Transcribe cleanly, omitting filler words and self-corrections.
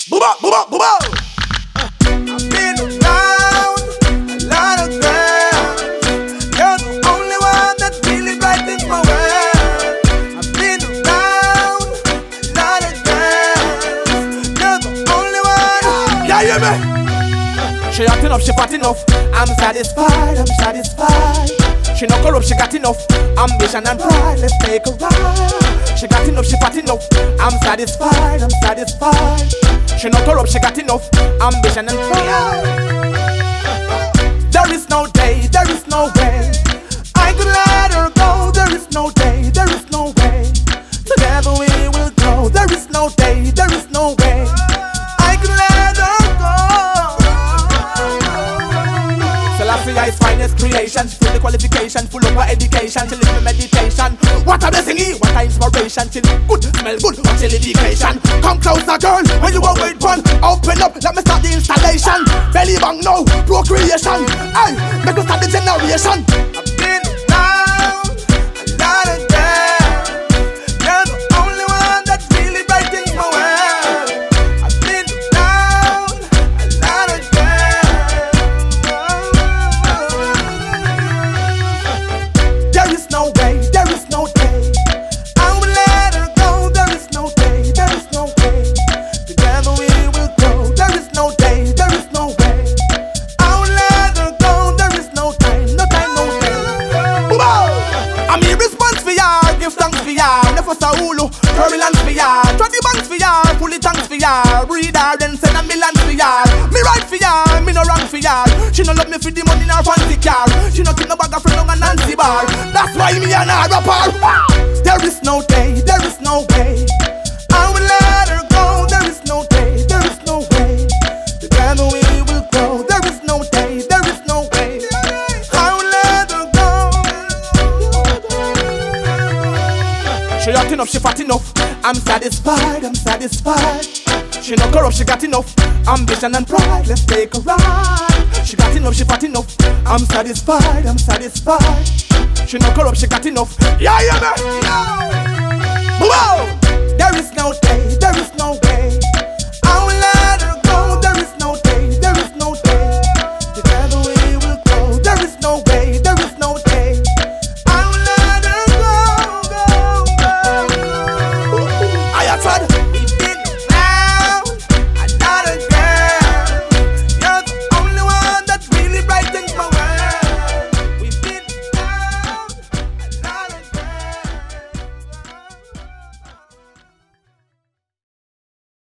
Booba, booba, booba. I've been around a lot of girls. You're the only one that really brightens my world. I've been around a lot of girls. You're the only one. Yeah, yeah, man. She hot enough, she fat enough. I'm satisfied, I'm satisfied. She no corrupt, she got enough ambition and pride. Let's take a ride. She got enough, she fat enough. I'm satisfied, I'm satisfied. She no corrupt, she got enough ambition and pride. There is no day, there is no way I could let her go. There is no day, there is no way together we will grow. There is no day, there is no way I could let her go. Selassie's finest creation, she full of qualification, full of her education. She live in meditation. What a blessing, what a inspiration. She look good, smell good, what a dedication. Come closer, girl, when you won't wait one. Open up, let me start the installation. Belly bang now, procreation. Hey, make me start the generation. I've been around a lot of girls. You're the only one that really brightens my world. I've been around a lot of girls. There is no way, there is no day I will let her go. There is no day, there is no way together we will grow. There is no day, there is no way I will let her go. There is no time, no time, no day. I'm here response for ya, give thanks for ya. Never Saulu, turbulence for ya. Try the banks for ya, fully thanks for ya. Breed her, then send a million for ya. Me right for ya, me no wrong for ya. She no love me for the money in her fancy car. She no keep no bag of friend on a Nancy bar. That's why me and her rapper. There is no day, there is no way I will let her go. There is no day, there is no way together we will grow. There is no day, there is no way I will let her go. She hot enough, she fat enough. I'm satisfied, I'm satisfied. She no corrupt, she got enough ambition and pride. Let's take a ride. She got enough, she fat enough. I'm satisfied, I'm satisfied. She no corrupt, she got enough. Yeah, yeah, man. Yeah. Whoa.